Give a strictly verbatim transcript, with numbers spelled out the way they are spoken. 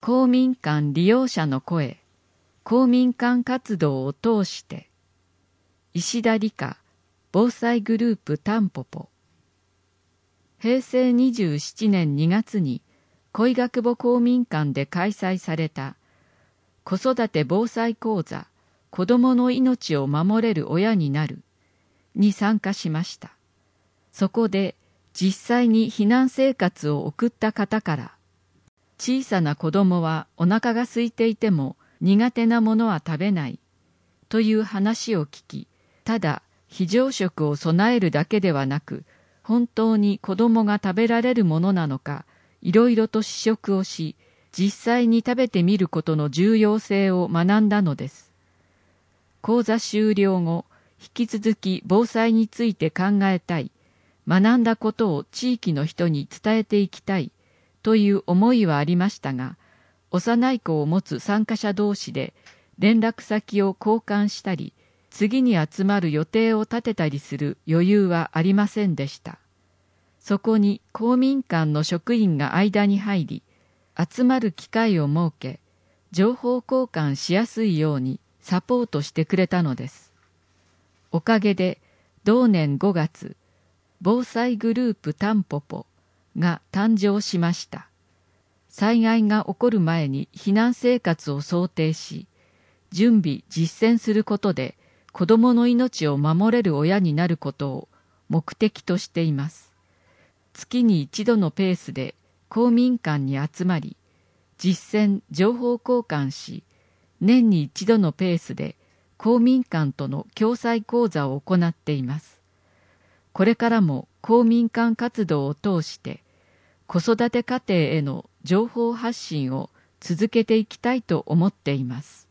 公民館利用者の声、公民館活動を通して、石田理香防災グループタンポポ。へいせいにじゅうななねんにがつに恋ヶ久保公民館で開催された子育て防災講座、子どもの命を守れる親になるに参加しました。そこで実際に避難生活を送った方から、小さな子供はお腹が空いていても苦手なものは食べないという話を聞き、ただ非常食を備えるだけではなく、本当に子供が食べられるものなのか、いろいろと試食をし、実際に食べてみることの重要性を学んだのです。講座終了後、引き続き防災について考えたい、学んだことを地域の人に伝えていきたいという思いはありましたが、幼い子を持つ参加者同士で連絡先を交換したり、次に集まる予定を立てたりする余裕はありませんでした。そこに公民館の職員が間に入り、集まる機会を設け、情報交換しやすいようにサポートしてくれたのです。おかげで同年ごがつ、防災グループタンポポが誕生しました。災害が起こる前に避難生活を想定し、準備・実践することで子どもの命を守れる親になることを目的としています。月に一度のペースで公民館に集まり、実践・情報交換し、年に一度のペースで公民館との共催講座を行っています。これからも公民館活動を通して子育て家庭への情報発信を続けていきたいと思っています。